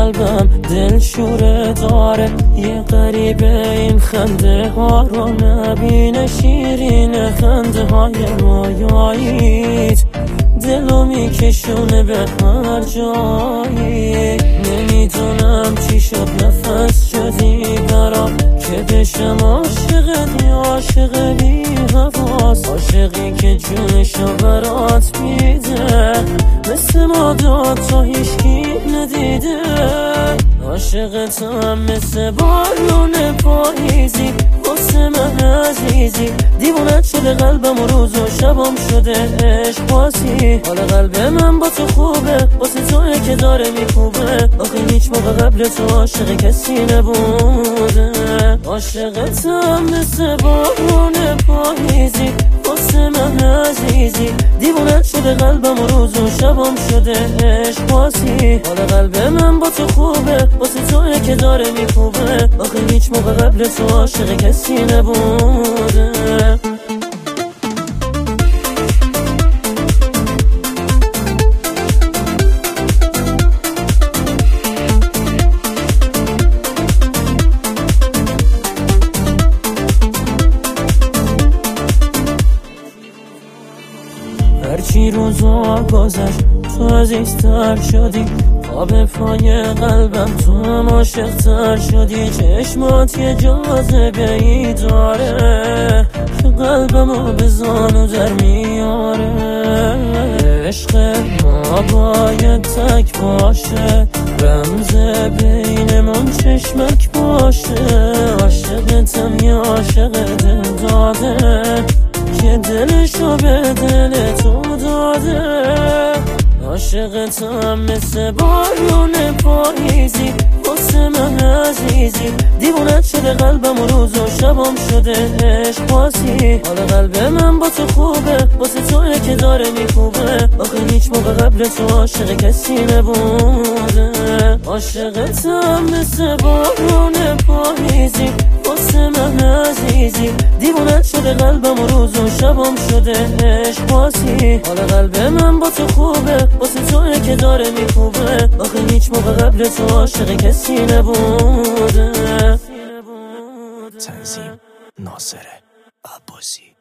قلبم دلشوره داره، یه غریبه این خنده ها رو نبینه، شیرین خنده های رویاییت دلو میکشونه به هر جایی. نمیدونم چی شد نفس شدی برام که بشم عاشقت یا عاشق بی حواس، عاشقی که جونشو برات میده مثل ما دوتا هیچکی ندیده. عاشقتم مثل بارون پاییزی واسه من عزیزی، دیوونت شده قلبم و روز و شبم شده عشق بازی. حالا قلب من با تو خوبه واسه توئه که داره میخوبه، آخه هیچ موقع قبل تو عاشق کسی نبوده. عاشقتم مثل بارون پاییزی واسه من عزیزی، دیوونت شده قلبم و روز و شبم شده عشق بازی. حالا قلب من با تو خوبه واسه توئه که داره میخوبه، آخه هیچ موقع قبل تو عاشق کسی نبوده. هرچی روزا گذشت تو عزیزتر شدی، خواب پای قلبم تو هم عاشق‌تر شدی. چشمات یه جاذبه ای داره که قلبمو به زانو در میاره. عشق ما باید تک باشه، رمز بینمون چشمک باشه. عاشقتم یا عاشق دل داده که دلشو به دل تو داده. عاشقتم مثل بارون پاییزی واسه من عزیزی، دیوونت شده قلبم و روز و شبم شده عشق بازی. حالا قلب من با تو خوبه واسه توئه که داره میخوبه، آخه هیچ موقع قبل تو عاشق کسی نبوده. عاشقتم مثل بارون پاییزی واسه من عزیزی، دیوونت شده قلبم و روز و شبم شده عشق بازی. حالا قلب من با تو خوبه واسه توئه که داره میخوبه، آخه هیچ موقع قبل تو عاشق کسی نبوده. تنظیم ناصر عباسی.